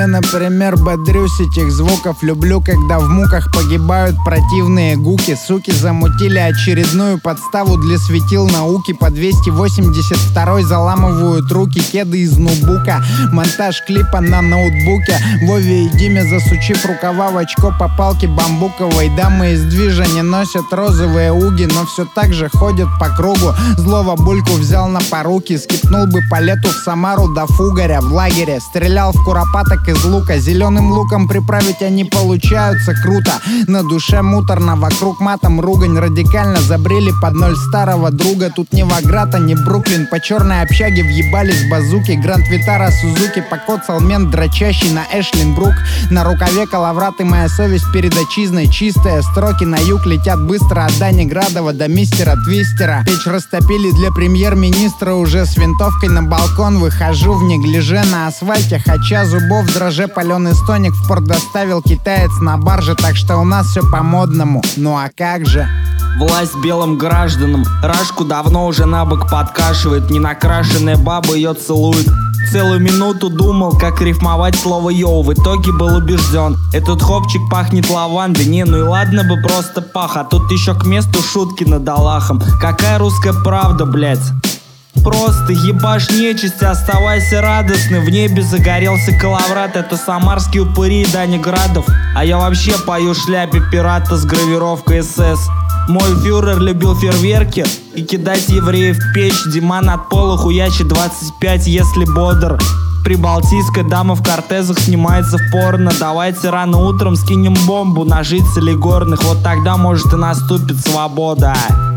Я, например, бодрюсь этих звуков. Люблю, когда в муках погибают противные гуки. Суки замутили очередную подставу для светил науки. По 282 заламывают руки. Кеды из ноутбука. Монтаж клипа на ноутбуке. Вове и Диме, засучив рукава в очко по палке бамбуковой. Дамы из движа не носят розовые уги, но все так же ходят по кругу. Злого Бульку взял на поруки. Скипнул бы по лету в Самару до Фугаря. В лагере стрелял в куропаток из лука. Зеленым луком приправить они получаются круто. На душе муторно, вокруг матом ругань. Радикально забрели под ноль старого друга. Тут не Ваграта, не Бруклин. По черной общаге въебались базуки. Гранд Витара Сузуки покоцал мент, дрочащий на Эшлинбрук. На рукаве калаврат и моя совесть перед отчизной. Чистые строки на юг летят быстро от Дани Градова до мистера Твистера. Печь растопили для премьер-министра. Уже с винтовкой на балкон выхожу в неглиже на асфальте. Хоча зубов дроже, паленый стоник в порт доставил китаец на барже. Так что у нас все по-модному. Ну а как же? Власть белым гражданам. Рашку давно уже на бок подкашивает. Ненакрашенная баба ее целует. Целую минуту думал, как рифмовать слово «йоу». В итоге был убежден, этот хопчик пахнет лавандой. Не, ну и ладно бы просто пах, а тут еще к месту шутки над Аллахом. Какая русская правда, блять? Просто ебашь нечисть, оставайся радостным. В небе загорелся калаврат. Это самарские упыри и Дани Градов. А я вообще пою в шляпе пирата с гравировкой СС. Мой фюрер любил фейерверки и кидать евреев в печь. Диман от пола хуячит 25, если бодр. Прибалтийская дама в кортезах снимается в порно. Давайте рано утром скинем бомбу на жителей горных. Вот тогда может и наступит свобода.